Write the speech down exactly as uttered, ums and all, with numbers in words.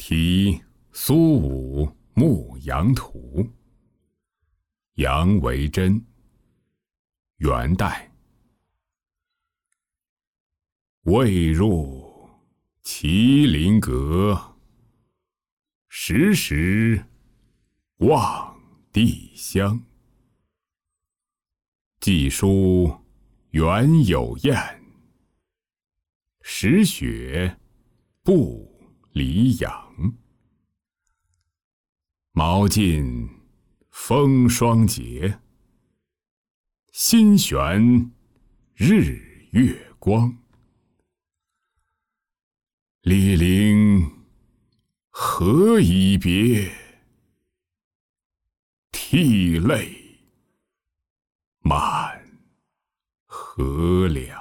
题苏武牧羊图，杨维真，元代。未入麒麟阁，时时望帝乡。寄书原有雁，时雪不离阳。毛尽风霜节，心悬日月光。李陵何以别？涕泪满河梁。